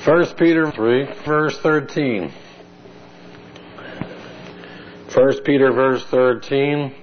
1 Peter 3, verse 13. 1 Peter, verse 13,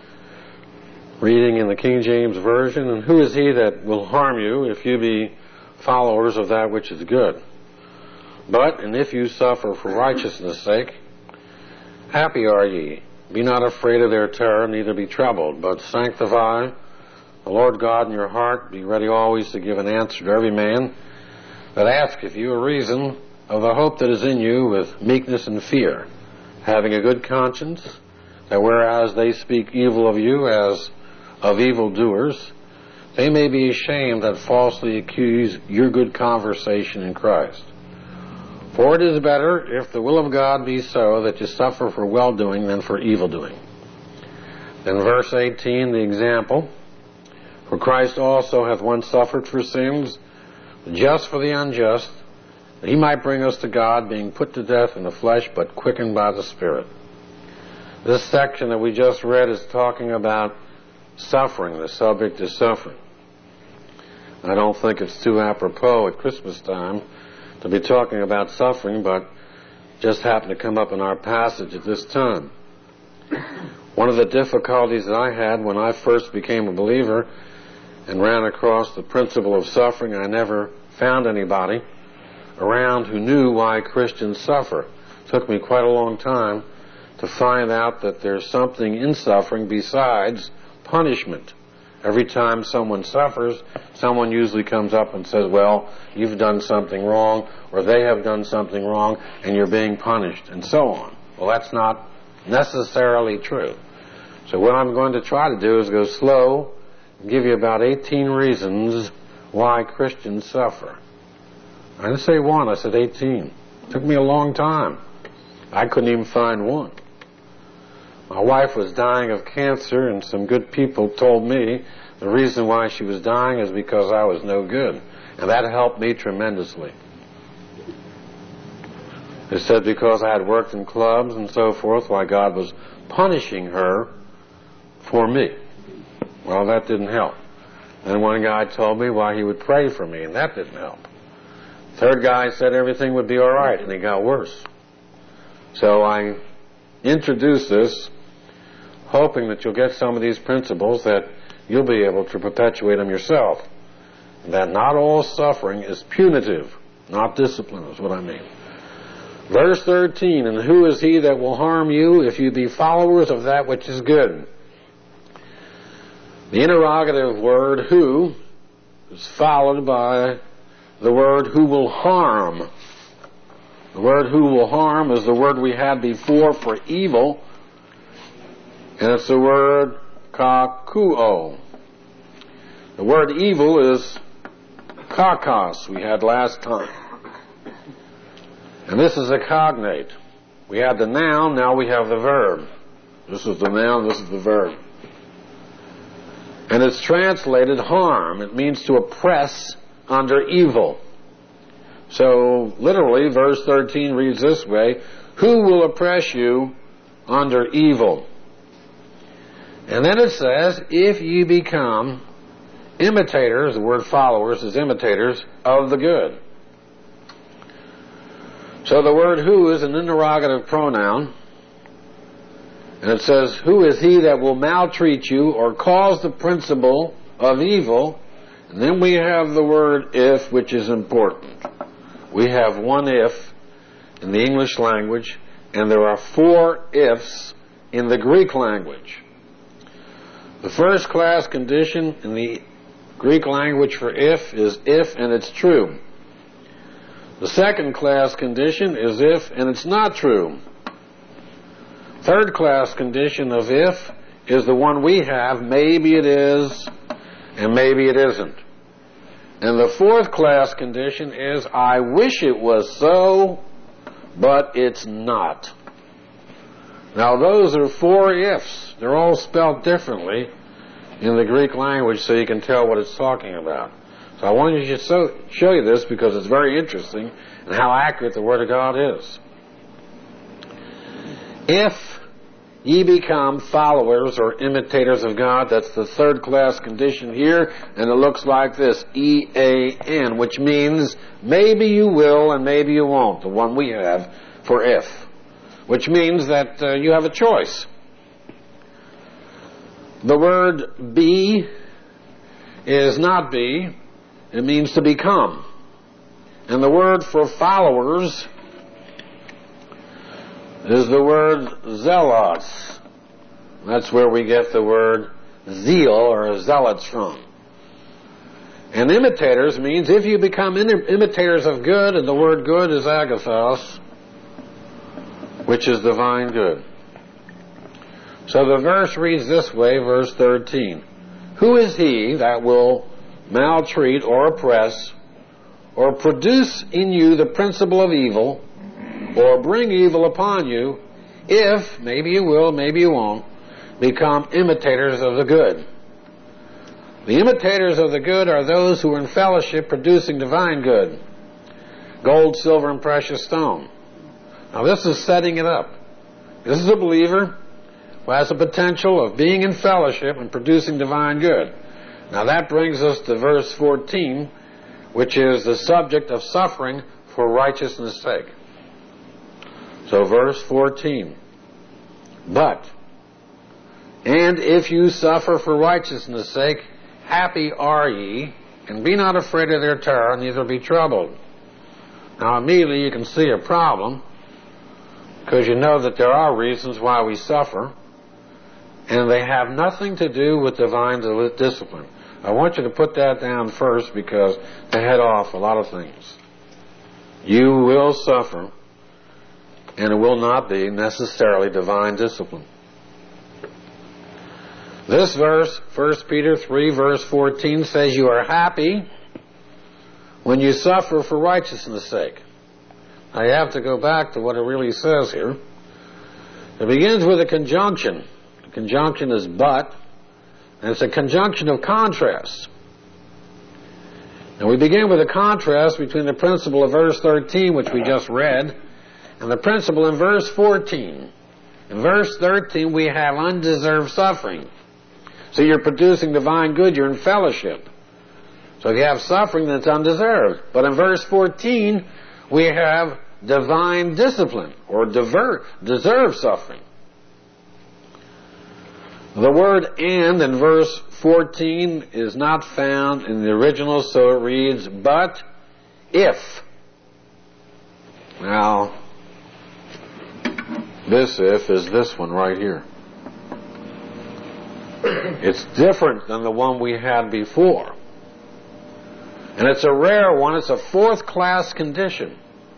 reading in the King James Version, "And who is he that will harm you if you be followers of that which is good? But, and if you suffer for righteousness' sake, happy are ye. Be not afraid of their terror, neither be troubled, but sanctify the Lord God in your heart. Be ready always to give an answer to every man that asketh you a reason of the hope that is in you with meekness and fear, having a good conscience, that whereas they speak evil of you as of evildoers, they may be ashamed that falsely accuse your good conversation in Christ. For it is better, if the will of God be so, that you suffer for well-doing than for evil-doing." Then verse 18, the example, "For Christ also hath once suffered for sins, the just for the unjust, that he might bring us to God, being put to death in the flesh, but quickened by the Spirit." This section that we just read is talking about suffering. The subject is suffering. I don't think it's too apropos at Christmas time to be talking about suffering, but just happened to come up in our passage at this time. One of the difficulties that I had when I first became a believer and ran across the principle of suffering, I never found anybody around who knew why Christians suffer. It took me quite a long time to find out that there's something in suffering besides punishment. Every time someone suffers, someone usually comes up and says, well, you've done something wrong, or they have done something wrong, and you're being punished, and so on. Well, that's not necessarily true. So what I'm going to try to do is go slow and give you about 18 reasons why Christians suffer. I didn't say one, I said 18. It took me a long time. I couldn't even find one. My wife was dying of cancer, and some good people told me the reason why she was dying is because I was no good. And that helped me tremendously. They said because I had worked in clubs and so forth, why God was punishing her for me. Well, that didn't help. Then one guy told me why he would pray for me, and that didn't help. Third guy said everything would be all right, and it got worse. So I introduced this, hoping that you'll get some of these principles, that you'll be able to perpetuate them yourself. That not all suffering is punitive, not discipline is what I mean. Verse 13, "And who is he that will harm you if you be followers of that which is good?" The interrogative word who is followed by the word who will harm. The word who will harm is the word we had before for evil, and it's the word kakuo. The word evil is kakos we had last time. And this is a cognate. We had the noun, now we have the verb. This is the noun, this is the verb. And it's translated harm. It means to oppress under evil. So, literally, verse 13 reads this way, "Who will oppress you under evil?" And then it says, "If you become imitators," the word followers is imitators, "of the good." So the word who is an interrogative pronoun, and it says, "Who is he that will maltreat you or cause the principle of evil?" And then we have the word if, which is important. We have one if in the English language, and there are 4 ifs in the Greek language. The first class condition in the Greek language for if is if and it's true. The second class condition is if and it's not true. Third class condition of if is the one we have, maybe it is and maybe it isn't. And the fourth class condition is I wish it was so, but it's not. Now those are 4 ifs. They're all spelled differently in the Greek language so you can tell what it's talking about. So I wanted to show you this because it's very interesting and how accurate the Word of God is. If ye become followers or imitators of God. That's the third class condition here, and it looks like this, EAN, which means maybe you will and maybe you won't, the one we have for if, which means that you have a choice. The word be is not be, it means to become. And the word for followers is the word zealots. That's where we get the word zeal or zealots from. And imitators means if you become imitators of good, and the word good is agathos, which is divine good. So the verse reads this way, verse 13. Who is he that will maltreat or oppress or produce in you the principle of evil or bring evil upon you if, maybe you will, maybe you won't, become imitators of the good? The imitators of the good are those who are in fellowship producing divine good. Gold, silver, and precious stone. Now this is setting it up. This is a believer who has the potential of being in fellowship and producing divine good. Now that brings us to verse 14, which is the subject of suffering for righteousness' sake. So verse 14. But, and if you suffer for righteousness' sake, happy are ye, and be not afraid of their terror, neither be troubled. Now immediately you can see a problem, because you know that there are reasons why we suffer, and they have nothing to do with divine discipline. I want you to put that down first, because they head off a lot of things. You will suffer, and it will not be necessarily divine discipline. This verse, 1 Peter 3, verse 14, says you are happy when you suffer for righteousness' sake. Now you have to go back to what it really says here. It begins with a conjunction. The conjunction is but, and it's a conjunction of contrast. And we begin with a contrast between the principle of verse 13, which we just read, and the principle in verse 14. In verse 13 we have undeserved suffering. So you're producing divine good, you're in fellowship. So if you have suffering, then it's undeserved. But in verse 14, we have divine discipline, or deserved suffering. The word and in verse 14 is not found in the original, so it reads, but if. Now, this if is this one right here. It's different than the one we had before. And it's a rare one. It's a fourth class condition.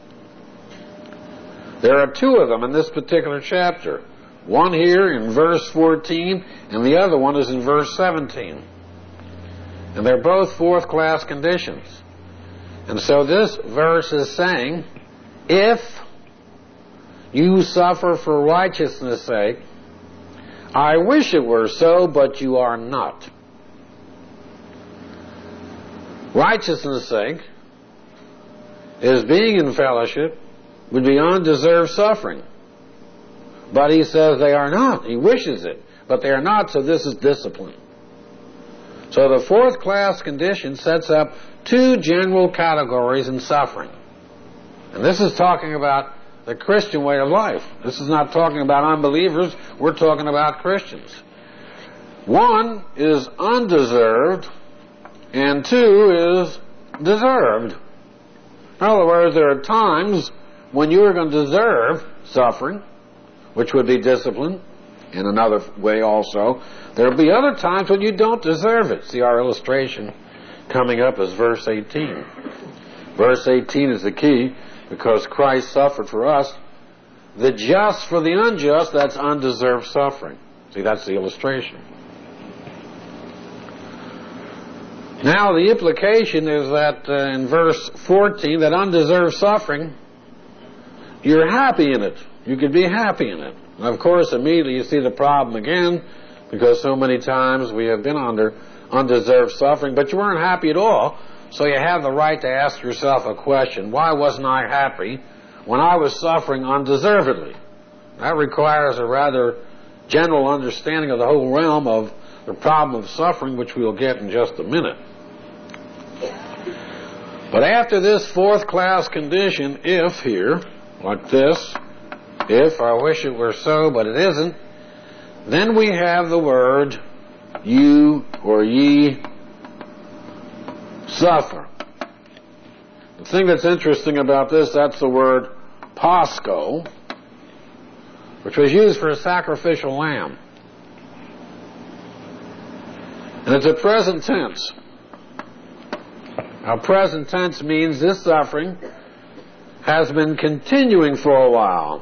There are two of them in this particular chapter. One here in verse 14, and the other one is in verse 17. And they're both fourth class conditions. And so this verse is saying, if you suffer for righteousness' sake, I wish it were so, but you are not. Righteousness' sake is being in fellowship would be undeserved suffering. But he says they are not. He wishes it, but they are not, so this is discipline. So the fourth class condition sets up two general categories in suffering. And this is talking about the Christian way of life. This is not talking about unbelievers. We're talking about Christians. One is undeserved, and two is deserved. In other words, there are times when you are going to deserve suffering, which would be discipline, in another way also. There will be other times when you don't deserve it. See, our illustration coming up is verse 18. Verse 18 is the key, because Christ suffered for us. The just for the unjust, that's undeserved suffering. See, that's the illustration. Now, the implication is that in verse 14, that undeserved suffering, you're happy in it. You could be happy in it. And of course, immediately you see the problem again, because so many times we have been under undeserved suffering, but you weren't happy at all. So you have the right to ask yourself a question. Why wasn't I happy when I was suffering undeservedly? That requires a rather general understanding of the whole realm of the problem of suffering, which we'll get in just a minute. But after this fourth class condition, if here, like this, if, I wish it were so, but it isn't, then we have the word you or ye suffer. The thing that's interesting about this, that's the word Pasco, which was used for a sacrificial lamb. And it's a present tense. Now, present tense means this suffering has been continuing for a while.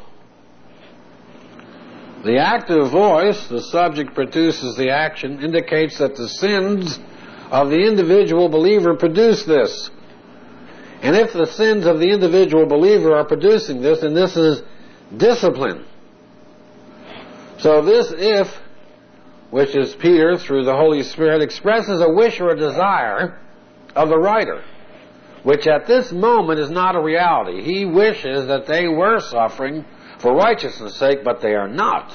The active voice, the subject produces the action, indicates that the sins of the individual believer produce this. And if the sins of the individual believer are producing this, then this is discipline. So this if, which is Peter through the Holy Spirit, expresses a wish or a desire of the writer, which at this moment is not a reality. He wishes that they were suffering for righteousness' sake, but they are not.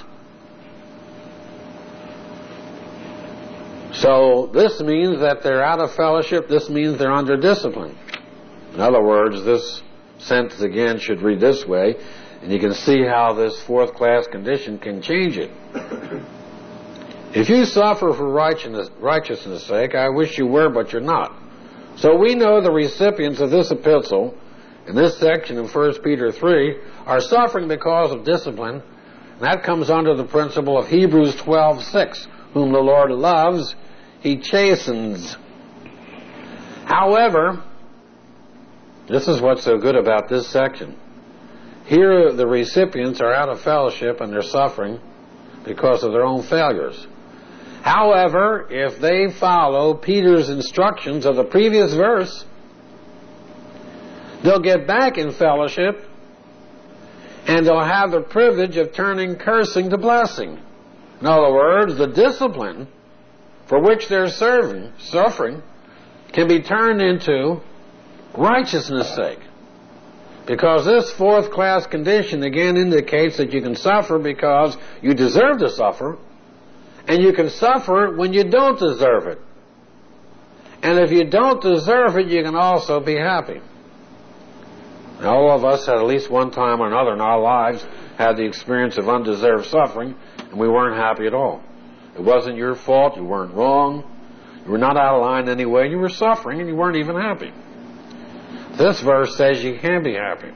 So this means that they're out of fellowship. This means they're under discipline. In other words, this sentence again should read this way, and you can see how this fourth class condition can change it. If you suffer for righteousness' sake, I wish you were, but you're not. So we know the recipients of this epistle, in this section in 1 Peter 3, are suffering because of discipline, and that comes under the principle of Hebrews 12:6. Whom the Lord loves, He chastens. However, this is what's so good about this section. Here the recipients are out of fellowship and they're suffering because of their own failures. However, if they follow Peter's instructions of the previous verse, they'll get back in fellowship and they'll have the privilege of turning cursing to blessing. In other words, the discipline for which they're suffering can be turned into righteousness' sake. Because this fourth class condition again indicates that you can suffer because you deserve to suffer, and you can suffer when you don't deserve it. And if you don't deserve it, you can also be happy. Now, all of us at least one time or another in our lives had the experience of undeserved suffering, and we weren't happy at all. It wasn't your fault, you weren't wrong, you were not out of line anyway, you were suffering and you weren't even happy. This verse says you can be happy.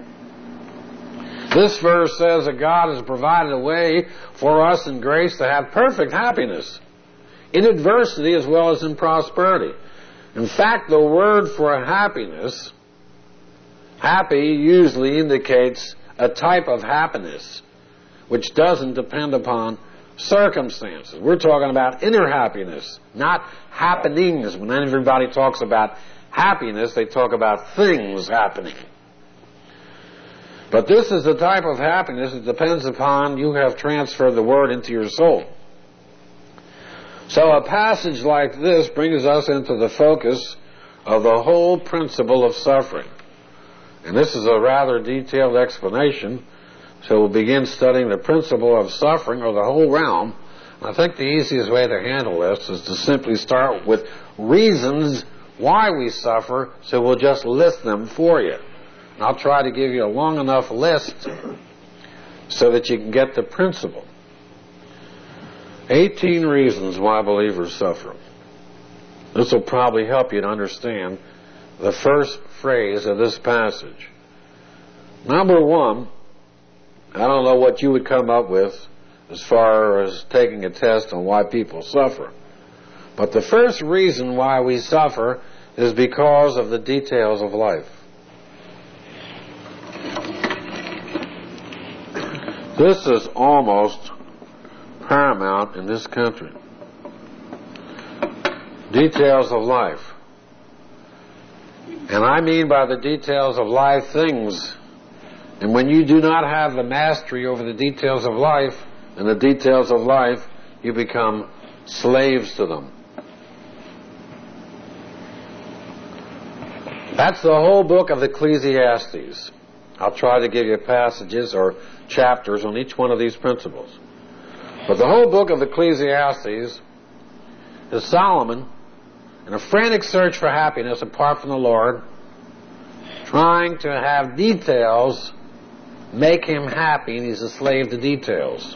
This verse says that God has provided a way for us in grace to have perfect happiness, in adversity as well as in prosperity. In fact, the word for happiness, happy, usually indicates a type of happiness which doesn't depend upon circumstances. We're talking about inner happiness, not happenings. When everybody talks about happiness, they talk about things happening. But this is the type of happiness that depends upon you have transferred the word into your soul. So a passage like this brings us into the focus of the whole principle of suffering. And this is a rather detailed explanation. So we'll begin studying the principle of suffering, or the whole realm. I think the easiest way to handle this is to simply start with reasons why we suffer, so we'll just list them for you. And I'll try to give you a long enough list so that you can get the principle. 18 reasons why believers suffer. This will probably help you to understand the first phrase of this passage. Number one, I don't know what you would come up with as far as taking a test on why people suffer. But the first reason why we suffer is because of the details of life. This is almost paramount in this country. Details of life. And I mean by the details of life things. And when you do not have the mastery over the details of life and the details of life, you become slaves to them. That's the whole book of Ecclesiastes. I'll try to give you passages or chapters on each one of these principles. But the whole book of Ecclesiastes is Solomon in a frantic search for happiness apart from the Lord, trying to have details make him happy, and he's a slave to details.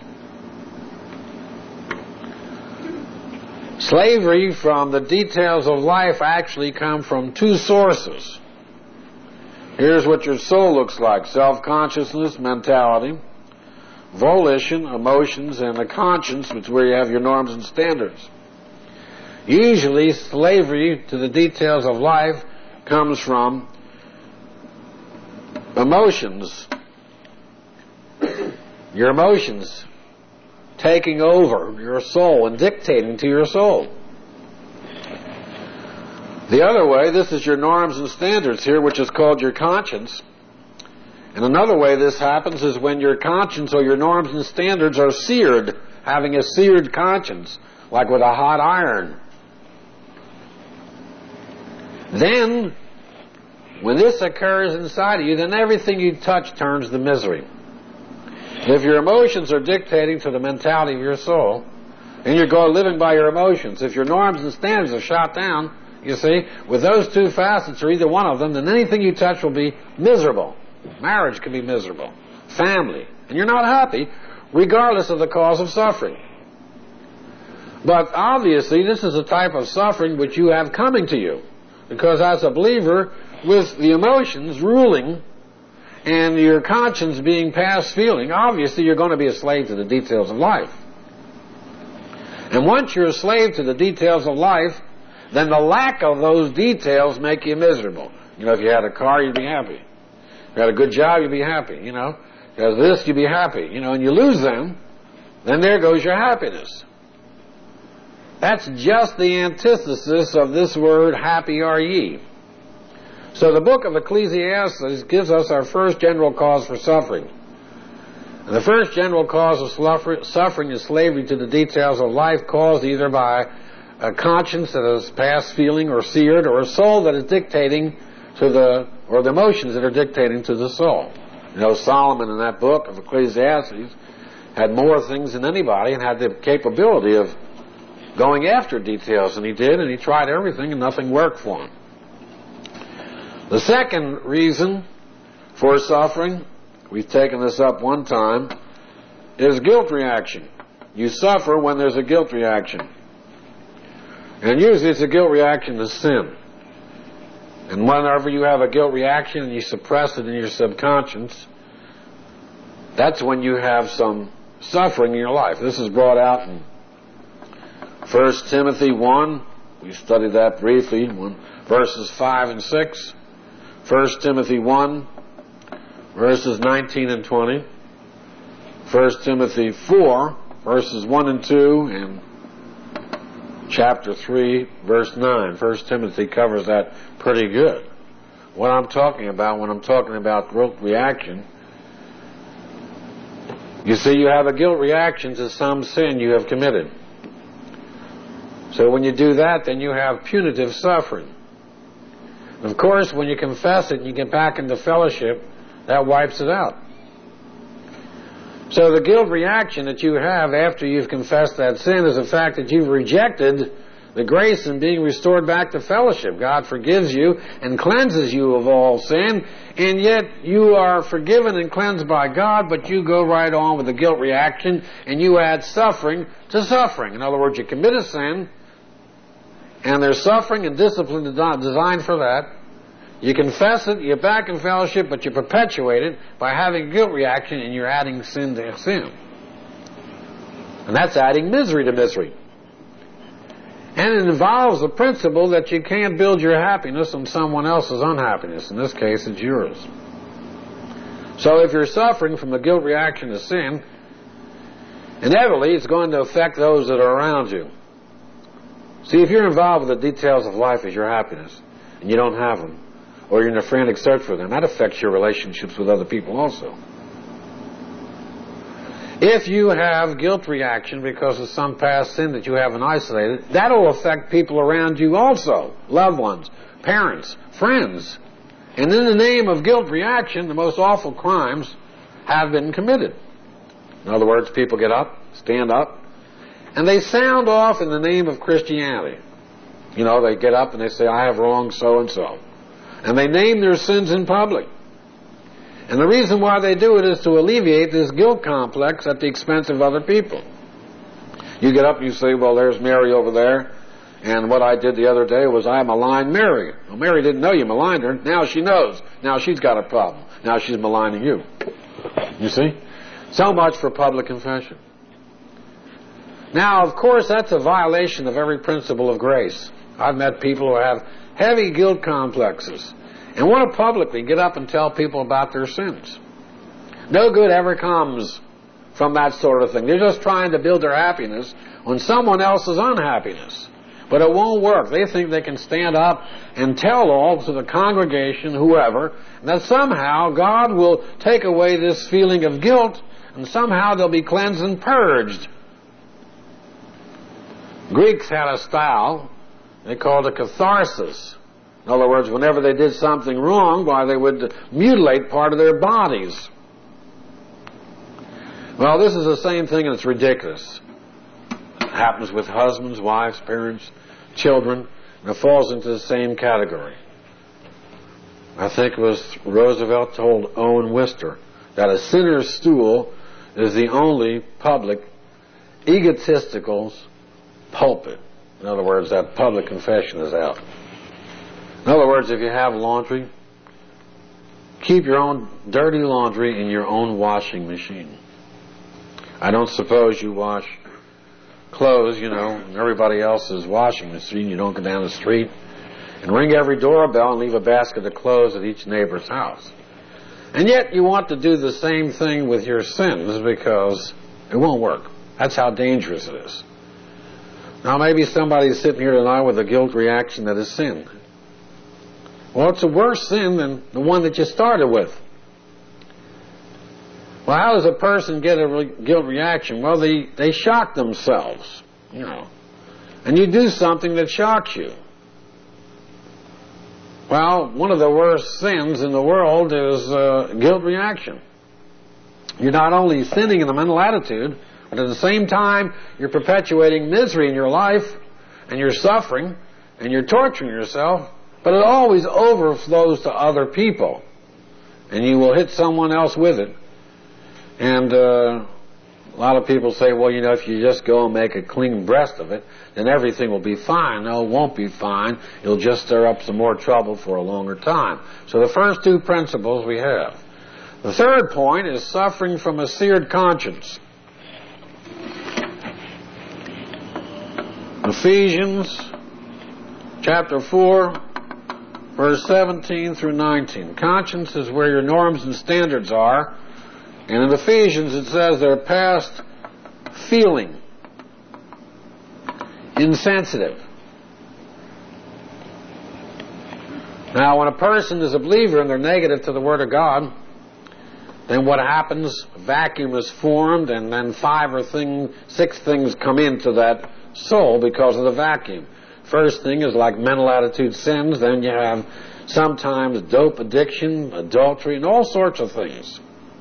Slavery from the details of life actually come from two sources. Here's what your soul looks like: self-consciousness, mentality, volition, emotions, and a conscience, which is where you have your norms and standards. Usually, slavery to the details of life comes from emotions. Your emotions taking over your soul and dictating to your soul. The other way, this is your norms and standards here, which is called your conscience. And another way this happens is when your conscience or your norms and standards are seared, having a seared conscience, like with a hot iron. Then, when this occurs inside of you, then everything you touch turns to misery. If your emotions are dictating to the mentality of your soul, and you're going living by your emotions, if your norms and standards are shot down, you see, with those two facets or either one of them, then anything you touch will be miserable. Marriage can be miserable. Family. And you're not happy, regardless of the cause of suffering. But obviously, this is a type of suffering which you have coming to you. Because as a believer, with the emotions ruling and your conscience being past feeling, obviously you're going to be a slave to the details of life. And once you're a slave to the details of life, then the lack of those details make you miserable. You know, if you had a car, you'd be happy. If you had a good job, you'd be happy. You know, if you had this, you'd be happy. You know, and you lose them, then there goes your happiness. That's just the antithesis of this word, happy are ye. So the book of Ecclesiastes gives us our first general cause for suffering. And the first general cause of suffering is slavery to the details of life, caused either by a conscience that is past feeling or seared, or a soul that is dictating to the emotions that are dictating to the soul. You know, Solomon in that book of Ecclesiastes had more things than anybody and had the capability of going after details, and he did, and he tried everything, and nothing worked for him. The second reason for suffering, we've taken this up one time, is guilt reaction. You suffer when there's a guilt reaction. And usually it's a guilt reaction to sin. And whenever you have a guilt reaction and you suppress it in your subconscious, that's when you have some suffering in your life. This is brought out in 1 Timothy 1. We studied that briefly, verses 5 and 6. 1 Timothy 1, verses 19 and 20. 1 Timothy 4, verses 1 and 2, and chapter 3, verse 9. 1 Timothy covers that pretty good. What I'm talking about when I'm talking about guilt reaction, you see, you have a guilt reaction to some sin you have committed. So when you do that, then you have punitive suffering. And of course, when you confess it and you get back into fellowship, that wipes it out. So the guilt reaction that you have after you've confessed that sin is the fact that you've rejected the grace in being restored back to fellowship. God forgives you and cleanses you of all sin, and yet you are forgiven and cleansed by God, but you go right on with the guilt reaction and you add suffering to suffering. In other words, you commit a sin, and there's suffering and discipline designed for that. You confess it, you're back in fellowship, but you perpetuate it by having a guilt reaction, and you're adding sin to sin. And that's adding misery to misery. And it involves the principle that you can't build your happiness on someone else's unhappiness. In this case, it's yours. So if you're suffering from the guilt reaction to sin, inevitably it's going to affect those that are around you. See, if you're involved with the details of life as your happiness, and you don't have them, or you're in a frantic search for them, that affects your relationships with other people also. If you have guilt reaction because of some past sin that you haven't isolated, that'll affect people around you also, loved ones, parents, friends. And in the name of guilt reaction, the most awful crimes have been committed. In other words, people get up, stand up, and they sound off in the name of Christianity. You know, they get up and they say, I have wronged so-and-so. And they name their sins in public. And the reason why they do it is to alleviate this guilt complex at the expense of other people. You get up and you say, well, there's Mary over there, and what I did the other day was I maligned Mary. Well, Mary didn't know you maligned her. Now she knows. Now she's got a problem. Now she's maligning you. You see? So much for public confession. Now, of course, that's a violation of every principle of grace. I've met people who have heavy guilt complexes and want to publicly get up and tell people about their sins. No good ever comes from that sort of thing. They're just trying to build their happiness on someone else's unhappiness. But it won't work. They think they can stand up and tell all to the congregation, whoever, that somehow God will take away this feeling of guilt and somehow they'll be cleansed and purged. Greeks had a style they called it catharsis. In other words, whenever they did something wrong, why, they would mutilate part of their bodies. Well, this is the same thing, and it's ridiculous. It happens with husbands, wives, parents, children, and it falls into the same category. I think it was Roosevelt told Owen Wister that a sinner's stool is the only public, egotistical pulpit. In other words, that public confession is out. In other words, if you have laundry, keep your own dirty laundry in your own washing machine. I don't suppose you wash clothes, in everybody else's washing machine. You don't go down the street and ring every doorbell and leave a basket of clothes at each neighbor's house. And yet you want to do the same thing with your sins because it won't work. That's how dangerous it is. Now maybe somebody's sitting here tonight with a guilt reaction that is sin. Well, it's a worse sin than the one that you started with. Well, how does a person get a guilt reaction? Well, they shock themselves, And you do something that shocks you. Well, one of the worst sins in the world is guilt reaction. You're not only sinning in the mental attitude, but at the same time, you're perpetuating misery in your life, and you're suffering, and you're torturing yourself, but it always overflows to other people. And you will hit someone else with it. And a lot of people say, well, if you just go and make a clean breast of it, then everything will be fine. No, it won't be fine. You'll just stir up some more trouble for a longer time. So the first two principles we have. The third point is suffering from a seared conscience. Ephesians chapter 4, verse 17 through 19. Conscience is where your norms and standards are. And in Ephesians it says they're past feeling, insensitive. Now, when a person is a believer and they're negative to the Word of God, then what happens? A vacuum is formed, and then 5 or 6 things come into that soul because of the vacuum. First thing is like mental attitude sins. Then you have sometimes dope addiction, adultery, and all sorts of things.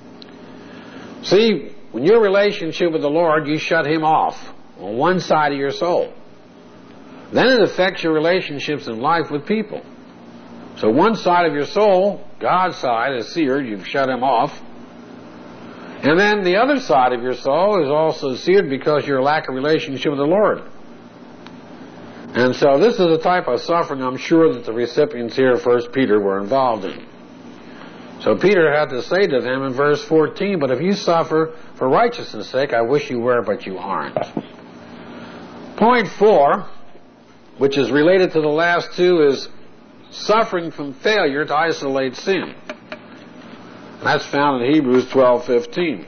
See, when your relationship with the Lord, you shut Him off on one side of your soul. Then it affects your relationships in life with people. So one side of your soul, God's side, is seared. You've shut Him off. And then the other side of your soul is also seared because of your lack of relationship with the Lord. And so this is a type of suffering I'm sure that the recipients here of 1 Peter were involved in. So Peter had to say to them in verse 14, but if you suffer for righteousness' sake, I wish you were, but you aren't. Point 4, which is related to the last two, is suffering from failure to isolate sin. And that's found in Hebrews 12:15.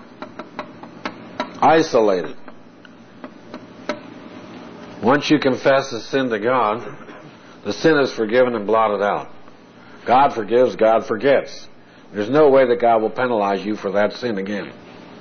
Isolated. Once you confess the sin to God, the sin is forgiven and blotted out. God forgives, God forgets. There's no way that God will penalize you for that sin again.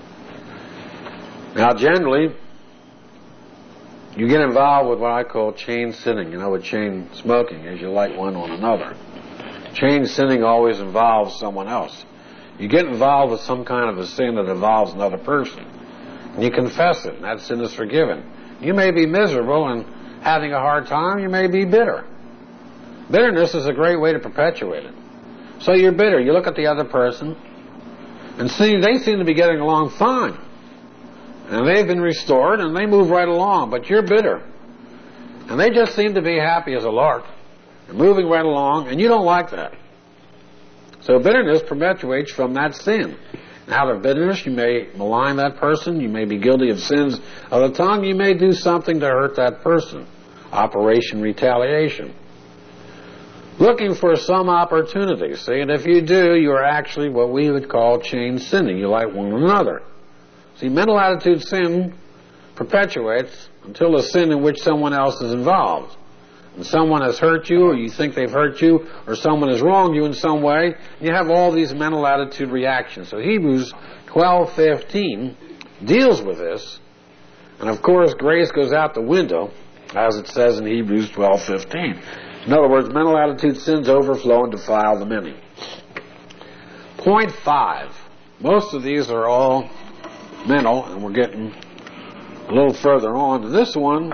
Now, generally, you get involved with what I call chain sinning, with chain smoking, as you light one on another. Chain sinning always involves someone else. You get involved with some kind of a sin that involves another person, and you confess it, and that sin is forgiven. You may be miserable and having a hard time. You may be bitter. Bitterness is a great way to perpetuate it. So you're bitter. You look at the other person and see they seem to be getting along fine. And they've been restored and they move right along, but you're bitter. And they just seem to be happy as a lark. They're moving right along, and you don't like that. So bitterness perpetuates from that sin. And out of bitterness, you may malign that person. You may be guilty of sins of the tongue. You may do something to hurt that person. Operation retaliation. Looking for some opportunity, see? And if you do, you are actually what we would call chain sinning. You like one another. See, mental attitude sin perpetuates until a sin in which someone else is involved. And someone has hurt you, or you think they've hurt you, or someone has wronged you in some way, you have all these mental attitude reactions. So Hebrews 12:15 deals with this. And of course, grace goes out the window, as it says in Hebrews 12:15. In other words, mental attitude sins overflow and defile the many. Point 5. Most of these are all mental, and we're getting a little further on. And this one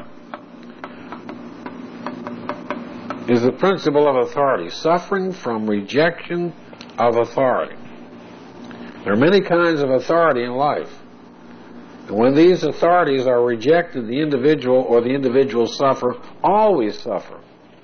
is the principle of authority, suffering from rejection of authority. There are many kinds of authority in life. And when these authorities are rejected, the individual or the individuals always suffer.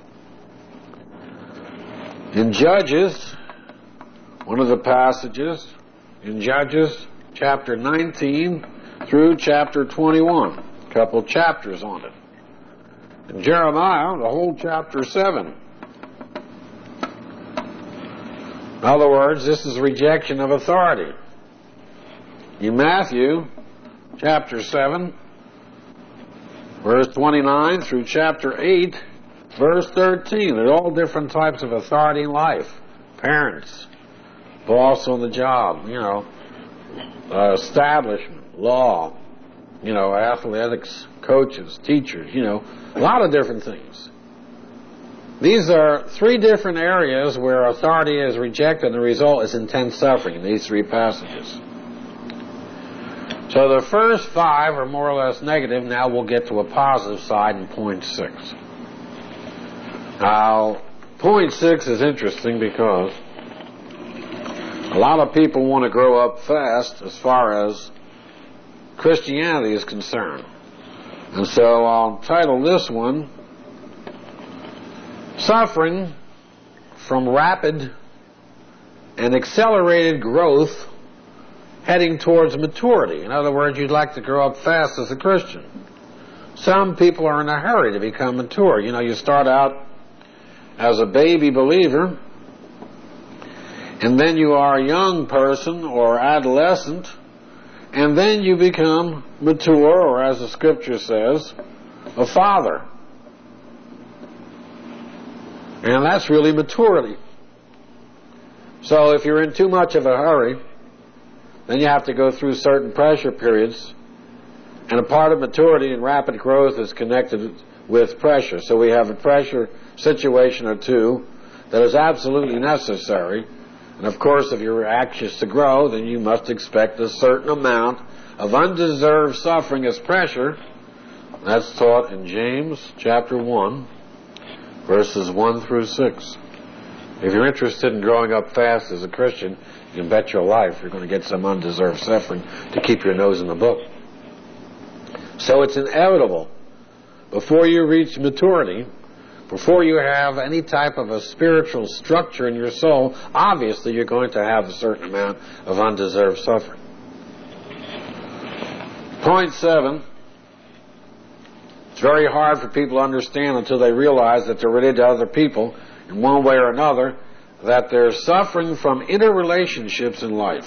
In Judges, one of the passages, in Judges chapter 19 through chapter 21, a couple chapters on it. In Jeremiah, the whole chapter 7. In other words, this is rejection of authority. In Matthew chapter 7, verse 29 through chapter 8, verse 13. There are all different types of authority in life. Parents, boss on the job, establishment, law, athletics, coaches, teachers, a lot of different things. These are 3 different areas where authority is rejected, and the result is intense suffering in these 3 passages. So the first 5 are more or less negative. Now we'll get to a positive side in point 6. Now, point 6 is interesting because a lot of people want to grow up fast as far as Christianity is concerned. And so I'll title this one, Suffering from Rapid and Accelerated Growth Heading Towards Maturity. In other words, you'd like to grow up fast as a Christian. Some people are in a hurry to become mature. You start out as a baby believer, and then you are a young person or adolescent, and then you become mature, or as the scripture says, a father. And that's really maturity. So if you're in too much of a hurry, then you have to go through certain pressure periods, and a part of maturity and rapid growth is connected with pressure. So we have a pressure situation or two that is absolutely necessary. And of course, if you're anxious to grow, then you must expect a certain amount of undeserved suffering as pressure. That's taught in James chapter 1, verses 1 through 6. If you're interested in growing up fast as a Christian, you can bet your life you're going to get some undeserved suffering to keep your nose in the book. So it's inevitable. Before you reach maturity, before you have any type of a spiritual structure in your soul, obviously you're going to have a certain amount of undeserved suffering. Point 7. It's very hard for people to understand until they realize that they're related to other people in one way or another, that they're suffering from interrelationships in life.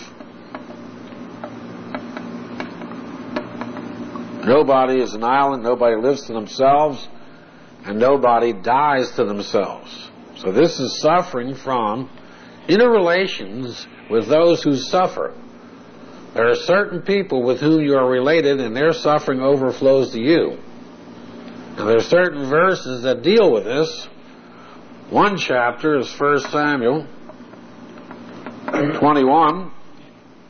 Nobody is an island, nobody lives to themselves, and nobody dies to themselves. So this is suffering from interrelations with those who suffer. There are certain people with whom you are related, and their suffering overflows to you. And there are certain verses that deal with this. One chapter is 1 Samuel 21,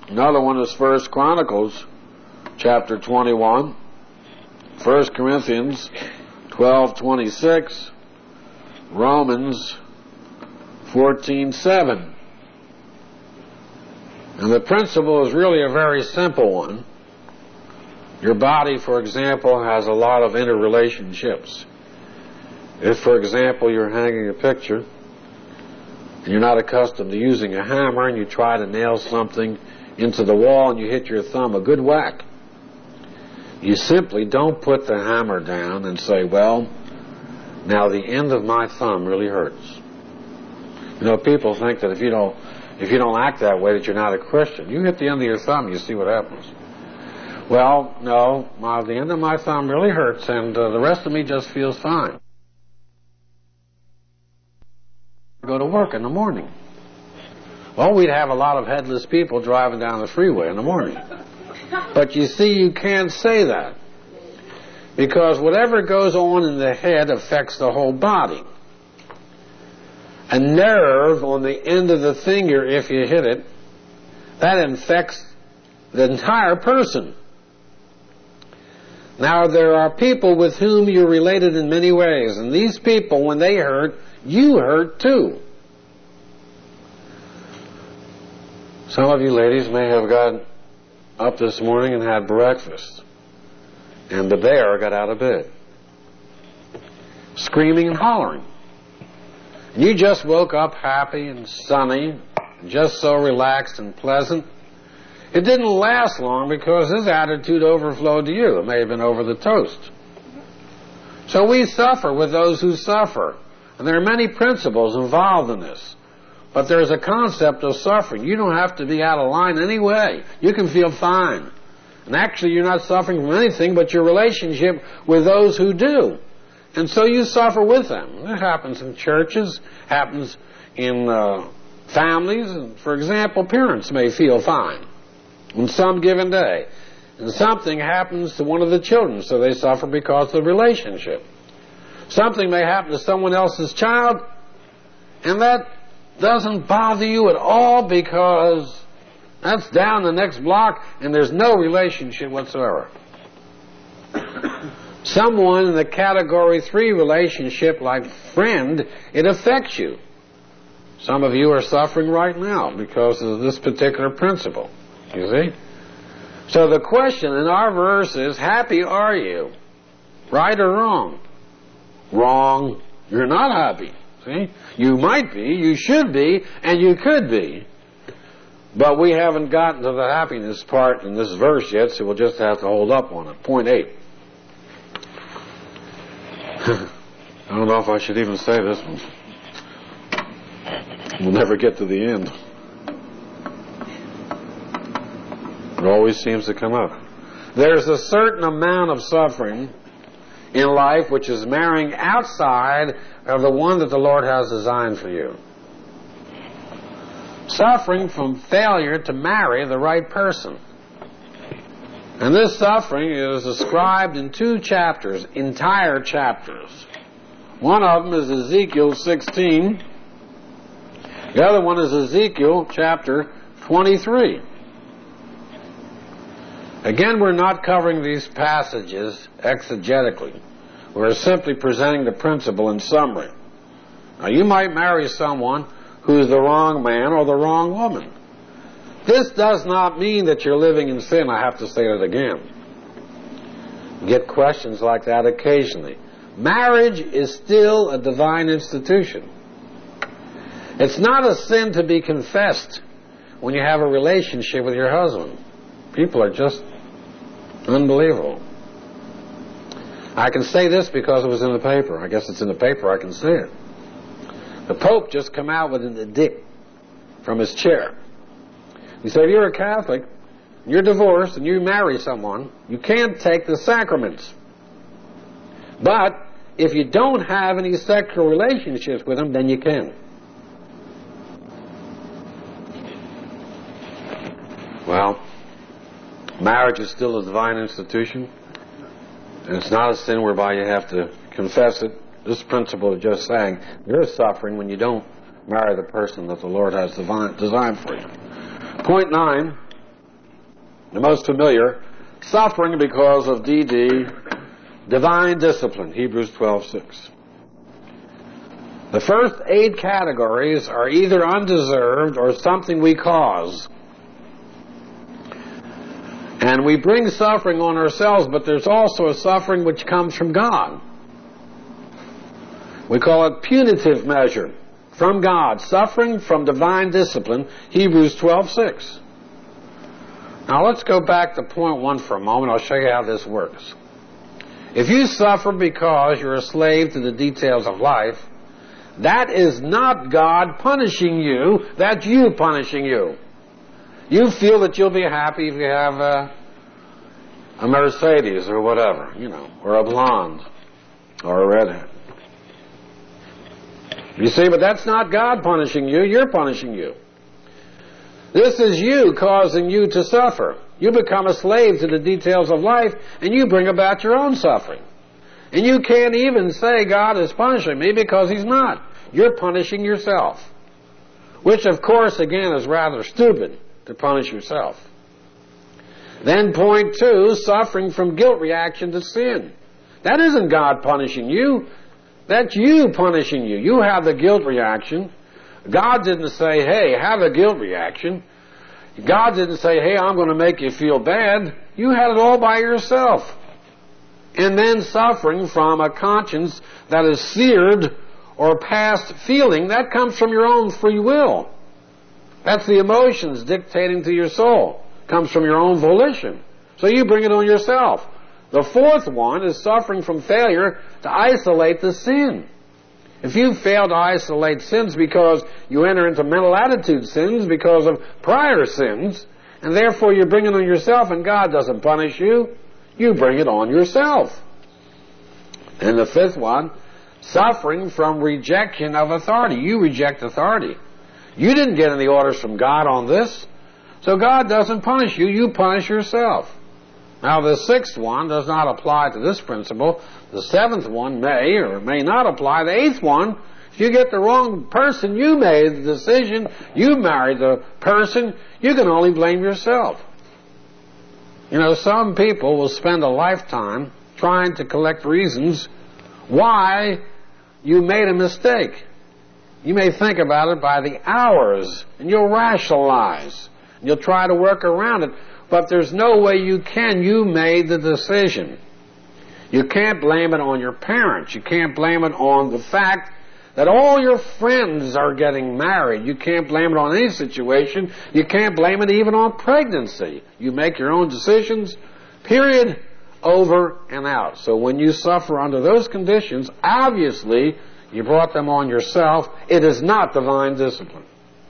Another one is 1 Chronicles chapter 21, 1 Corinthians 12:26, Romans 14:7. And the principle is really a very simple one. Your body, for example, has a lot of interrelationships. If, for example, you're hanging a picture and you're not accustomed to using a hammer and you try to nail something into the wall and you hit your thumb a good whack, you simply don't put the hammer down and say, well, now the end of my thumb really hurts. You know, people think that if you don't act that way, that you're not a Christian. You hit the end of your thumb, you see what happens. Well, no, the end of my thumb really hurts, and the rest of me just feels fine. Go to work in the morning. Well, we'd have a lot of headless people driving down the freeway in the morning. But you see, you can't say that, because whatever goes on in the head affects the whole body. A nerve on the end of the finger, if you hit it, that infects the entire person. Now, there are people with whom you're related in many ways, and these people, when they hurt, you hurt too. Some of you ladies may have gotten up this morning and had breakfast, and the bear got out of bed, screaming and hollering. And you just woke up happy and sunny, just so relaxed and pleasant. It didn't last long because his attitude overflowed to you. It may have been over the toast. So we suffer with those who suffer. And there are many principles involved in this. But there's a concept of suffering. You don't have to be out of line anyway. You can feel fine. And actually you're not suffering from anything but your relationship with those who do. And so you suffer with them. It happens in churches, happens in families. And for example, parents may feel fine on some given day, and something happens to one of the children, so they suffer because of the relationship. Something may happen to someone else's child, and that doesn't bother you at all because that's down the next block and there's no relationship whatsoever. Someone in the category 3 relationship, like friend, it affects you. Some of you are suffering right now because of this particular principle. You see? So the question in our verse is, happy are you? Right or wrong? Wrong. You're not happy. See? You might be, you should be, and you could be. But we haven't gotten to the happiness part in this verse yet, so we'll just have to hold up on it. Point 8. I don't know if I should even say this one. We'll never get to the end. It always seems to come up. There's a certain amount of suffering in life which is marrying outside of the one that the Lord has designed for you. Suffering from failure to marry the right person. And this suffering is described in 2 chapters, entire chapters. One of them is Ezekiel 16. The other one is Ezekiel chapter 23. Again, we're not covering these passages exegetically. We're simply presenting the principle in summary. Now, you might marry someone who's the wrong man or the wrong woman. This does not mean that you're living in sin. I have to say it again. You get questions like that occasionally. Marriage is still a divine institution. It's not a sin to be confessed when you have a relationship with your husband. People are just unbelievable. I can say this because it was in the paper. I guess it's in the paper, I can say it. The Pope just come out with an edict from his chair. He said, if you're a Catholic, you're divorced, and you marry someone, you can't take the sacraments. But if you don't have any sexual relationships with them, then you can. Well, marriage is still a divine institution, and it's not a sin whereby you have to confess it. This principle is just saying you're suffering when you don't marry the person that the Lord has designed for you. Point 9, The most familiar, suffering because of DD, divine discipline, Hebrews 12:6. The first 8 categories are either undeserved or something we cause. And we bring suffering on ourselves, but there's also a suffering which comes from God. We call it punitive measure from God, suffering from divine discipline, Hebrews 12:6. Now let's go back to point 1 for a moment. I'll show you how this works. If you suffer because you're a slave to the details of life, that is not God punishing you, that's you punishing you. You feel that you'll be happy if you have a Mercedes or whatever, or a blonde or a redhead. You see, but that's not God punishing you, you're punishing you. This is you causing you to suffer. You become a slave to the details of life, and you bring about your own suffering. And you can't even say God is punishing me because He's not. You're punishing yourself. Which, of course, again, is rather stupid to punish yourself. Then point 2, suffering from guilt reaction to sin. That isn't God punishing you. That's you punishing you. You have the guilt reaction. God didn't say, hey, have a guilt reaction. God didn't say, hey, I'm going to make you feel bad. You had it all by yourself. And then suffering from a conscience that is seared or past feeling, that comes from your own free will. That's the emotions dictating to your soul. Comes from your own volition. So you bring it on yourself. The fourth one is suffering from failure to isolate the sin. If you fail to isolate sins because you enter into mental attitude sins because of prior sins, and therefore you bring it on yourself and God doesn't punish you, you bring it on yourself. And the fifth one, suffering from rejection of authority. You reject authority. You didn't get any orders from God on this, so God doesn't punish you, you punish yourself. Now the sixth one does not apply to this principle. The seventh one may or may not apply. The eighth one, if you get the wrong person, you made the decision, you married the person, you can only blame yourself. Some people will spend a lifetime trying to collect reasons why you made a mistake. You may think about it by the hours, and you'll rationalize, and you'll try to work around it. But there's no way you can. You made the decision. You can't blame it on your parents. You can't blame it on the fact that all your friends are getting married. You can't blame it on any situation. You can't blame it even on pregnancy. You make your own decisions, period, over and out. So when you suffer under those conditions, obviously you brought them on yourself. It is not divine discipline.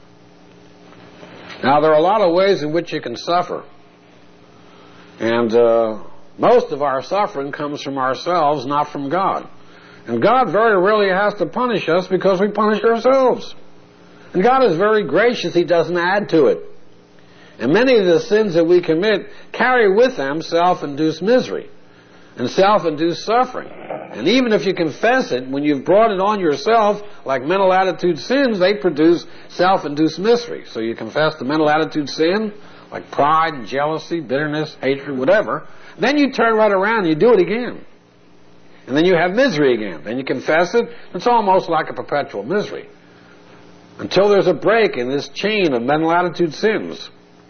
Now, there are a lot of ways in which you can suffer. And most of our suffering comes from ourselves, not from God. And God very rarely has to punish us because we punish ourselves. And God is very gracious. He doesn't add to it. And many of the sins that we commit carry with them self-induced misery and self-induced suffering. And even if you confess it, when you've brought it on yourself, like mental attitude sins, they produce self-induced misery. So you confess the mental attitude sin, like pride, jealousy, bitterness, hatred, whatever. Then you turn right around and you do it again. And then you have misery again. Then you confess it. It's almost like a perpetual misery. Until there's a break in this chain of mental attitude sins.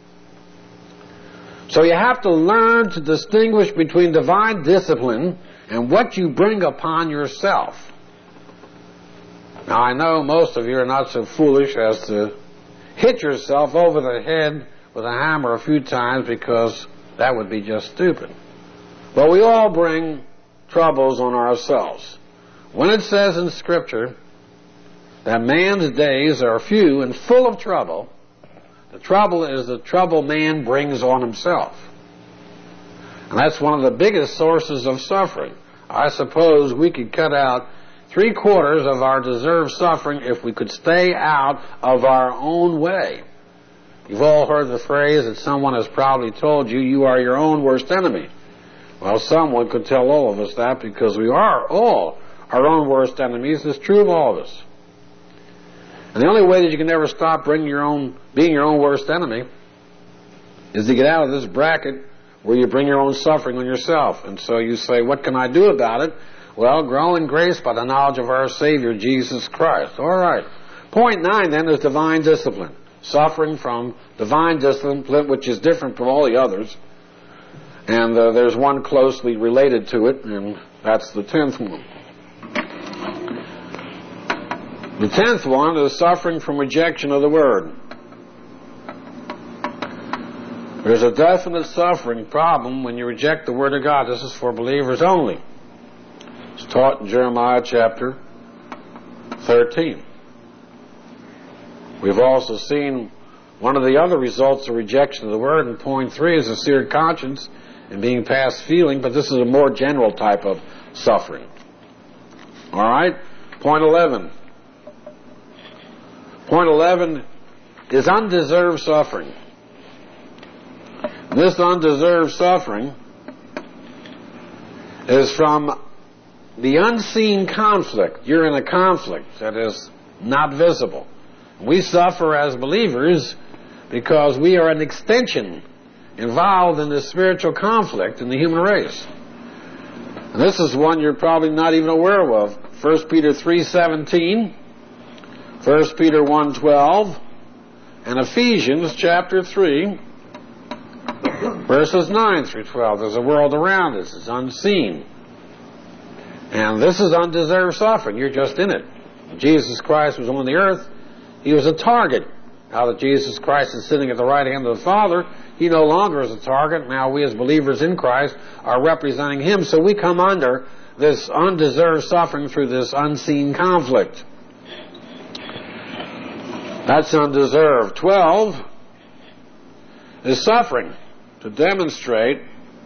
So you have to learn to distinguish between divine discipline and what you bring upon yourself. Now I know most of you are not so foolish as to hit yourself over the head with a hammer a few times because that would be just stupid. But we all bring troubles on ourselves. When it says in Scripture that man's days are few and full of trouble, the trouble is the trouble man brings on himself. And that's one of the biggest sources of suffering. I suppose we could cut out 3/4 of our deserved suffering if we could stay out of our own way. You've all heard the phrase that someone has probably told you, you are your own worst enemy. Well, someone could tell all of us that because we are all our own worst enemies. It's true of all of us. And the only way that you can ever stop being your own worst enemy is to get out of this bracket where you bring your own suffering on yourself. And so you say, what can I do about it? Well, grow in grace by the knowledge of our Savior, Jesus Christ. All right. Point 9, then, is divine discipline. Suffering from divine discipline, which is different from all the others. And there's one closely related to it, and that's the 10th one. The 10th one is suffering from rejection of the Word. There's a definite suffering problem when you reject the Word of God. This is for believers only. It's taught in Jeremiah chapter 13. We've also seen one of the other results of rejection of the Word in point 3 is a seared conscience and being past feeling, but this is a more general type of suffering. All right? Point 11. Point 11 is undeserved suffering. This undeserved suffering is from the unseen conflict. You're in a conflict that is not visible. We suffer as believers because we are an extension involved in this spiritual conflict in the human race. And this is one you're probably not even aware of. 1 Peter 3:17, 1 Peter 1:12, and Ephesians chapter 3, verses 9 through 12. There's a world around us. It's unseen. And this is undeserved suffering. You're just in it. When Jesus Christ was on the earth, he was a target. Now that Jesus Christ is sitting at the right hand of the Father, he no longer is a target. Now we as believers in Christ are representing him. So we come under this undeserved suffering through this unseen conflict. That's undeserved. 12 is suffering to demonstrate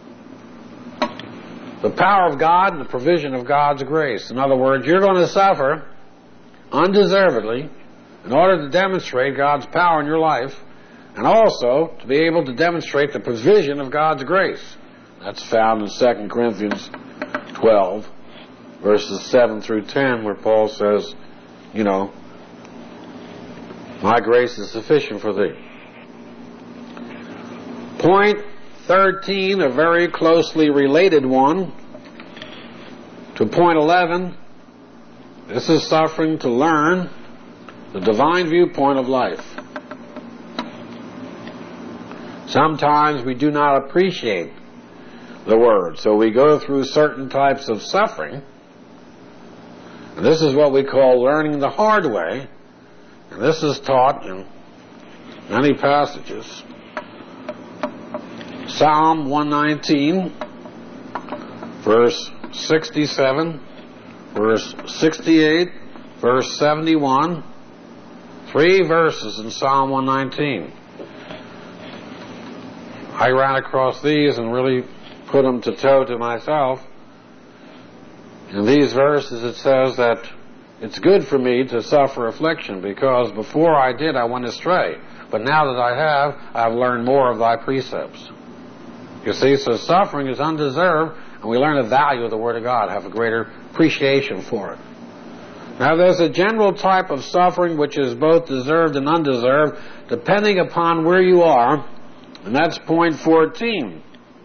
the power of God and the provision of God's grace. In other words, you're going to suffer undeservedly in order to demonstrate God's power in your life and also to be able to demonstrate the provision of God's grace. That's found in 2 Corinthians 12, verses 7 through 10, where Paul says, my grace is sufficient for thee. Point 13, a very closely related one to point 11. This is suffering to learn the divine viewpoint of life. Sometimes we do not appreciate the Word, so we go through certain types of suffering. And this is what we call learning the hard way. And this is taught in many passages. Psalm 119, verse 67, verse 68, verse 71, 3 verses in Psalm 119. I ran across these and really put them to toe to myself. In these verses it says that it's good for me to suffer affliction because before I did I went astray. But now that I have, I've learned more of thy precepts. You see, so suffering is undeserved, and we learn the value of the Word of God, have a greater appreciation for it. Now, there's a general type of suffering which is both deserved and undeserved, depending upon where you are, and that's point 14.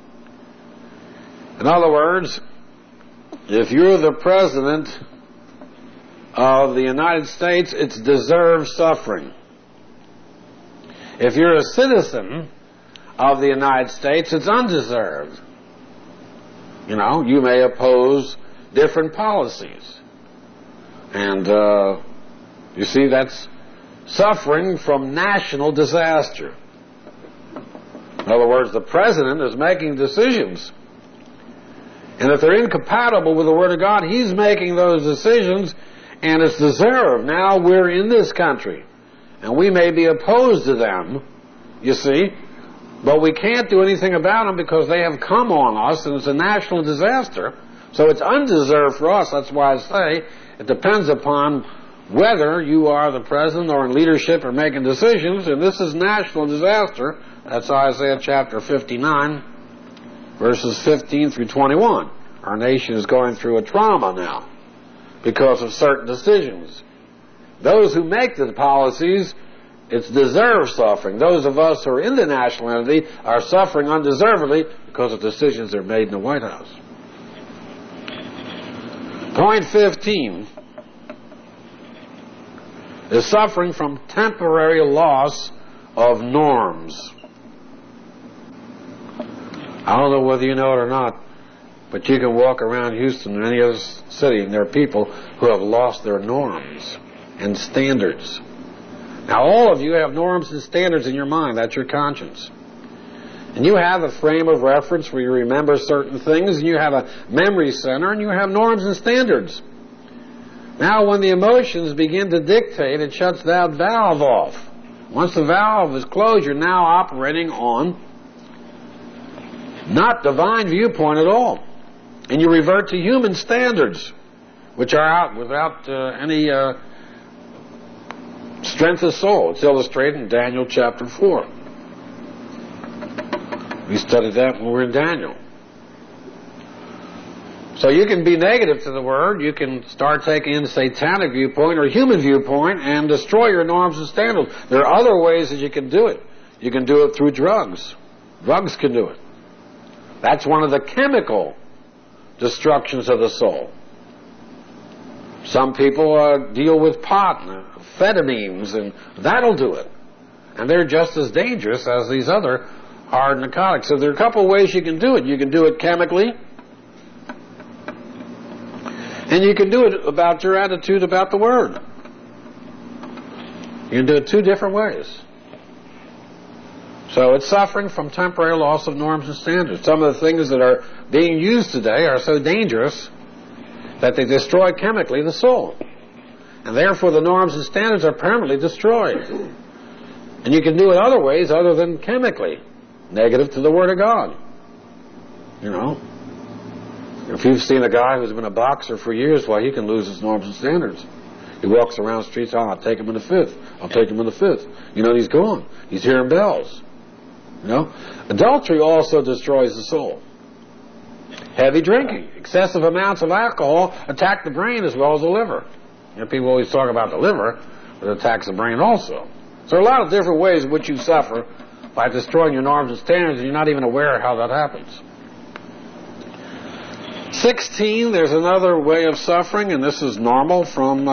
In other words, if you're the President of the United States, it's deserved suffering. If you're a citizen of the United States, it's undeserved. You may oppose different policies. And, you see, that's suffering from national disaster. In other words, the President is making decisions. And if they're incompatible with the Word of God, he's making those decisions, and it's deserved. Now we're in this country, and we may be opposed to them, you see, but we can't do anything about them because they have come on us, and it's a national disaster. So it's undeserved for us. That's why I say it depends upon whether you are the president or in leadership or making decisions, and this is national disaster. That's Isaiah chapter 59, verses 15 through 21. Our nation is going through a trauma now because of certain decisions. Those who make the policies It's deserved suffering. Those of us who are in the national entity are suffering undeservedly because of decisions that are made in the White House. Point 15 is suffering from temporary loss of norms. I don't know whether you know it or not, but you can walk around Houston or any other city and there are people who have lost their norms and standards. Now, all of you have norms and standards in your mind. That's your conscience. And you have a frame of reference where you remember certain things, and you have a memory center, and you have norms and standards. Now, when the emotions begin to dictate, it shuts that valve off. Once the valve is closed, you're now operating on not divine viewpoint at all. And you revert to human standards, which are out without any strength of soul. It's illustrated in Daniel chapter 4. We studied that when we were in Daniel. So you can be negative to the Word, you can start taking in satanic viewpoint or human viewpoint and destroy your norms and standards. There are other ways that you can do it. You can do it through drugs. Drugs can do it. That's one of the chemical destructions of the soul. Some people deal with pot and amphetamines, and that'll do it. And they're just as dangerous as these other hard narcotics. So there are a couple of ways you can do it. You can do it chemically, and you can do it about your attitude about the Word. You can do it two different ways. So it's suffering from temporary loss of norms and standards. Some of the things that are being used today are so dangerous that they destroy chemically the soul. And therefore the norms and standards are permanently destroyed. And you can do it other ways other than chemically. Negative to the Word of God. You know. If you've seen a guy who's been a boxer for years, well, he can lose his norms and standards. He walks around the streets, I'll take him in the fifth. I'll take him in the fifth. You know, he's gone. He's hearing bells. You know? Adultery also destroys the soul. Heavy drinking, excessive amounts of alcohol attack the brain as well as the liver. You know, people always talk about the liver, but it attacks the brain also. So there are a lot of different ways in which you suffer by destroying your norms and standards, and you're not even aware how that happens. 16, there's another way of suffering, and this is normal from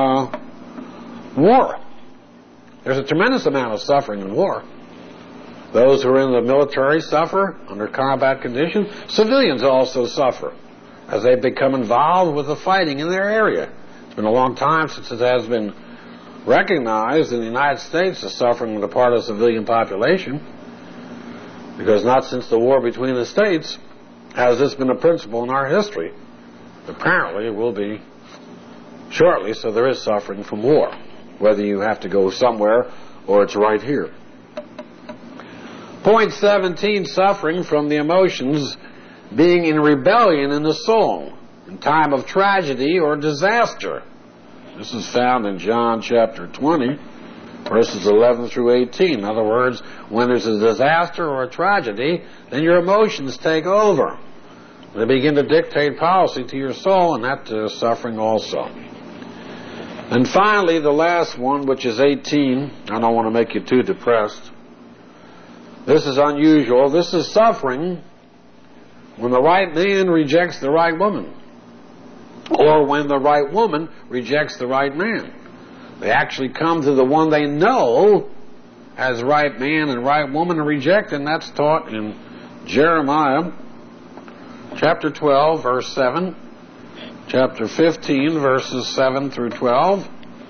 war. There's a tremendous amount of suffering in war. Those who are in the military suffer under combat conditions. Civilians also suffer as they become involved with the fighting in their area. It's been a long time since it has been recognized in the United States the suffering on the part of the civilian population, because not since the war between the states has this been a principle in our history. Apparently it will be shortly, so there is suffering from war, whether you have to go somewhere or it's right here. Point 17, suffering from the emotions being in rebellion in the soul in time of tragedy or disaster. This is found in John chapter 20, verses 11 through 18. In other words, when there's a disaster or a tragedy, then your emotions take over. They begin to dictate policy to your soul, and that's suffering also. And finally, the last one, which is 18. I don't want to make you too depressed. This is unusual. This is suffering when the right man rejects the right woman, or when the right woman rejects the right man. They actually come to the one they know as right man and right woman and reject, and that's taught in Jeremiah chapter 12, verse 7, chapter 15, verses 7 through 12,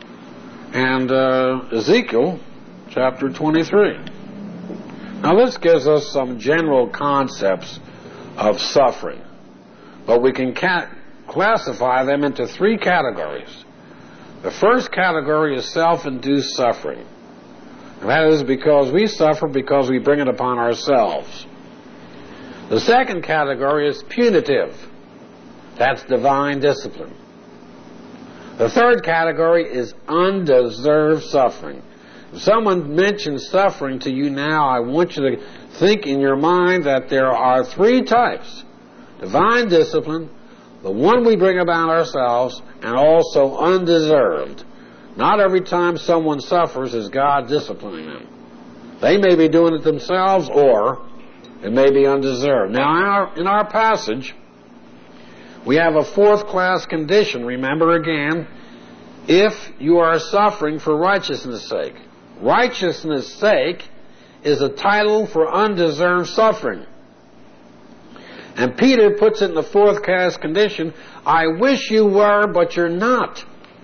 and Ezekiel chapter 23. Now this gives us some general concepts of suffering, but we can classify them into three categories. The first category is self-induced suffering, and that is because we suffer because we bring it upon ourselves. The second category is punitive. That's divine discipline. The third category is undeserved suffering. If someone mentions suffering to you now, I want you to think in your mind that there are three types. Divine discipline, the one we bring about ourselves, and also undeserved. Not every time someone suffers is God disciplining them. They may be doing it themselves, or it may be undeserved. Now, in our passage, we have a fourth-class condition, remember again, if you are suffering for righteousness' sake. Righteousness' sake is a title for undeserved suffering. And Peter puts it in the fourth-class condition, I wish you were, but you're not.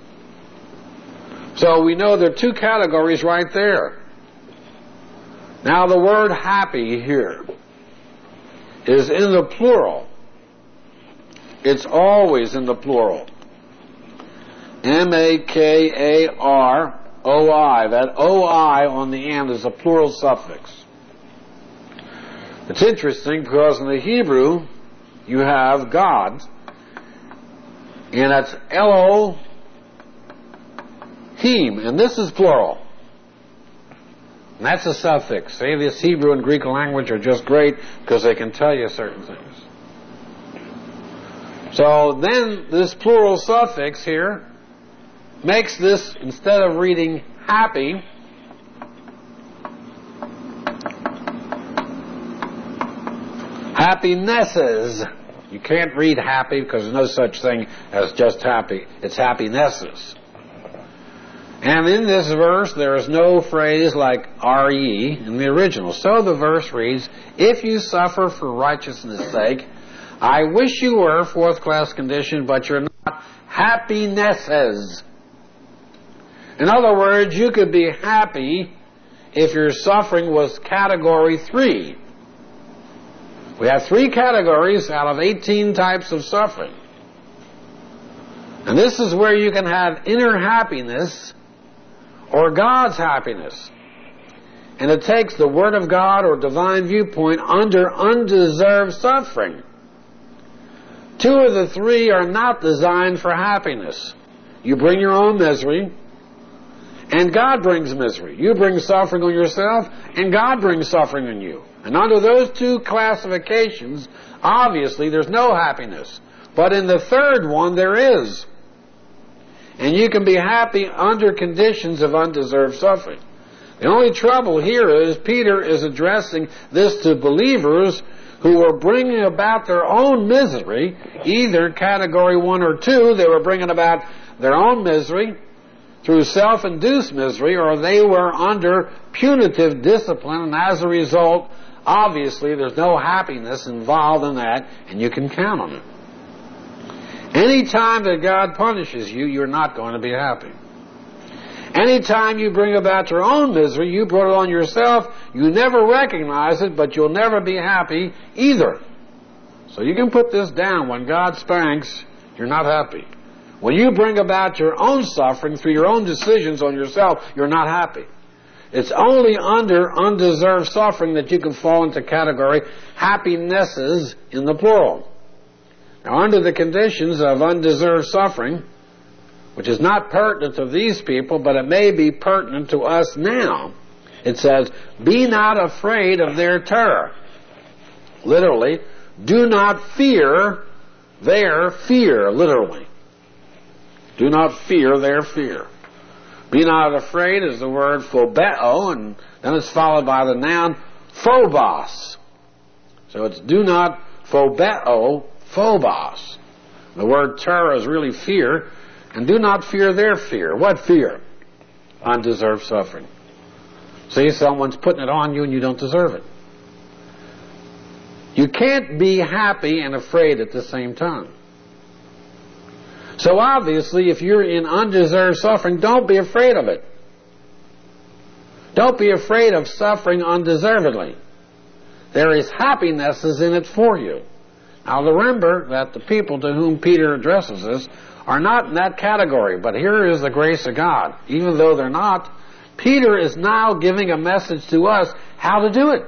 So we know there are two categories right there. Now the word happy here is in the plural. It's always in the plural. M-A-K-A-R-O-I. That O-I on the end is a plural suffix. It's interesting because in the Hebrew you have God, and that's Elohim, and this is plural. And that's a suffix. See, this Hebrew and Greek language are just great because they can tell you certain things. So then this plural suffix here makes this, instead of reading happy, happinesses. You can't read happy because there's no such thing as just happy. It's happinesses. And in this verse, there is no phrase like R-E in the original. So the verse reads, if you suffer for righteousness' sake, I wish you were, fourth-class condition, but you're not, happinesses. In other words, you could be happy if your suffering was category 3. We have 3 categories out of 18 types of suffering. And this is where you can have inner happiness or God's happiness. And it takes the Word of God or divine viewpoint under undeserved suffering. 2 of the 3 are not designed for happiness. You bring your own misery, and God brings misery. You bring suffering on yourself, and God brings suffering on you. And under those 2 classifications, obviously there's no happiness. But in the third one, there is. And you can be happy under conditions of undeserved suffering. The only trouble here is Peter is addressing this to believers who were bringing about their own misery, either category 1 or 2, they were bringing about their own misery through self-induced misery, or they were under punitive discipline, and as a result, obviously there's no happiness involved in that, and you can count on it. Any time that God punishes you, you're not going to be happy. Any time you bring about your own misery, you brought it on yourself, you never recognize it, but you'll never be happy either. So you can put this down. When God spanks, you're not happy. When you bring about your own suffering through your own decisions on yourself, you're not happy. It's only under undeserved suffering that you can fall into category happinesses in the plural. Now, under the conditions of undeserved suffering, which is not pertinent to these people, but it may be pertinent to us now, it says, be not afraid of their terror. Literally, do not fear their fear, literally. Do not fear their fear. Be not afraid is the word phobeo, and then it's followed by the noun phobos. So it's do not phobeo, phobos. The word terror is really fear, and do not fear their fear. What fear? Undeserved suffering. See, someone's putting it on you and you don't deserve it. You can't be happy and afraid at the same time. So obviously, if you're in undeserved suffering, don't be afraid of it. Don't be afraid of suffering undeservedly. There is happinesses in it for you. Now remember that the people to whom Peter addresses this are not in that category, but here is the grace of God. Even though they're not, Peter is now giving a message to us how to do it.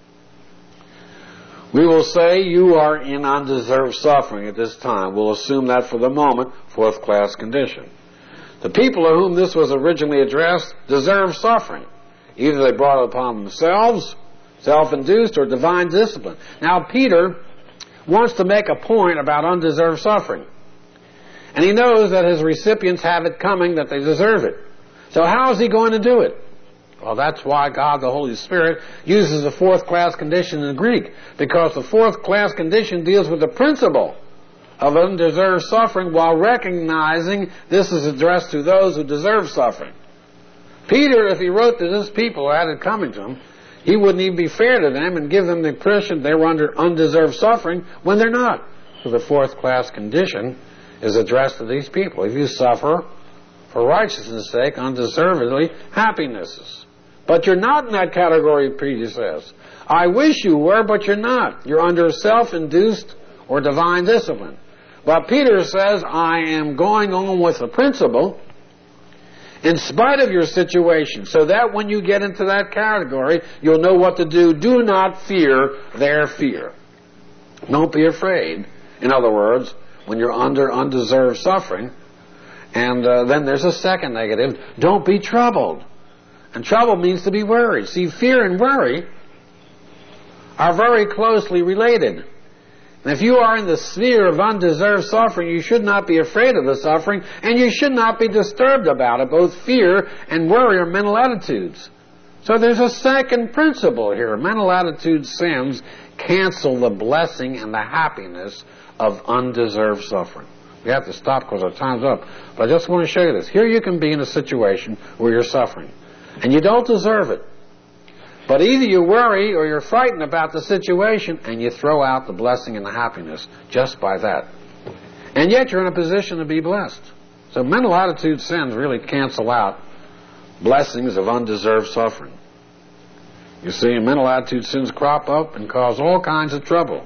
We will say you are in undeserved suffering at this time. We'll assume that for the moment, fourth-class condition. The people to whom this was originally addressed deserve suffering. Either they brought it upon themselves, self-induced, or divine discipline. Now, Peter wants to make a point about undeserved suffering. And he knows that his recipients have it coming, that they deserve it. So how is he going to do it? Well, that's why God, the Holy Spirit, uses the fourth-class condition in the Greek, because the fourth-class condition deals with the principle of undeserved suffering while recognizing this is addressed to those who deserve suffering. Peter, if he wrote to this people who had it coming to him, he wouldn't even be fair to them and give them the impression they were under undeserved suffering when they're not. So the fourth-class condition is addressed to these people. If you suffer for righteousness' sake, undeservedly, happinesses. But you're not in that category, Peter says. I wish you were, but you're not. You're under self-induced or divine discipline. But Peter says, I am going on with the principle in spite of your situation, so that when you get into that category, you'll know what to do. Do not fear their fear. Don't be afraid. In other words, when you're under undeserved suffering. And then there's a second negative. Don't be troubled. And trouble means to be worried. See, fear and worry are very closely related. And if you are in the sphere of undeserved suffering, you should not be afraid of the suffering, and you should not be disturbed about it. Both fear and worry are mental attitudes. So there's a second principle here. Mental attitude sins cancel the blessing and the happiness of undeserved suffering. We have to stop because our time's up. But I just want to show you this. Here you can be in a situation where you're suffering, and you don't deserve it. But either you worry or you're frightened about the situation, and you throw out the blessing and the happiness just by that. And yet you're in a position to be blessed. So mental attitude sins really cancel out blessings of undeserved suffering. You see, mental attitude sins crop up and cause all kinds of trouble.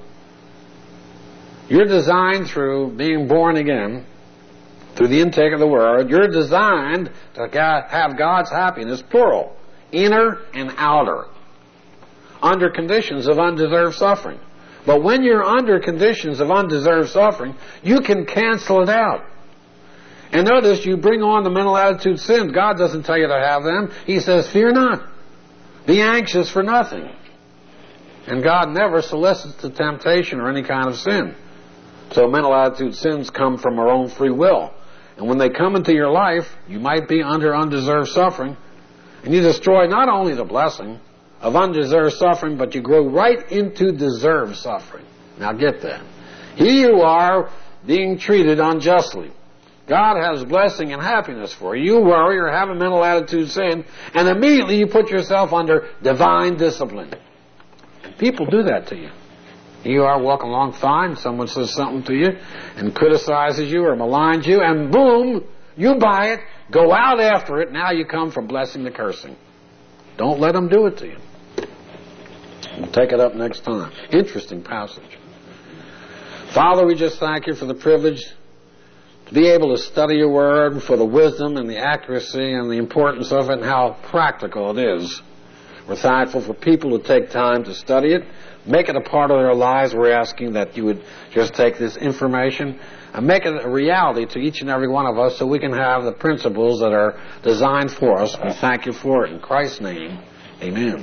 You're designed through being born again, through the intake of the Word, you're designed to have God's happiness, plural, inner and outer, under conditions of undeserved suffering. But when you're under conditions of undeserved suffering, you can cancel it out. And notice, you bring on the mental attitude sins. God doesn't tell you to have them. He says, fear not. Be anxious for nothing. And God never solicits the temptation or any kind of sin. So mental attitude sins come from our own free will. And when they come into your life, you might be under undeserved suffering, and you destroy not only the blessing of undeserved suffering, but you grow right into deserved suffering. Now get that. Here you are being treated unjustly. God has blessing and happiness for you. You worry or have a mental attitude sin, and immediately you put yourself under divine discipline. People do that to you. You are walking along fine, someone says something to you and criticizes you or maligns you, and boom, you buy it, go out after it. Now you come from blessing to cursing. Don't let them do it to you. We'll take it up next time. Interesting passage. Father, we just thank you for the privilege to be able to study your word, for the wisdom and the accuracy and the importance of it and how practical it is. We're thankful for people who take time to study it, make it a part of their lives. We're asking that you would just take this information and make it a reality to each and every one of us so we can have the principles that are designed for us. We thank you for it in Christ's name. Amen.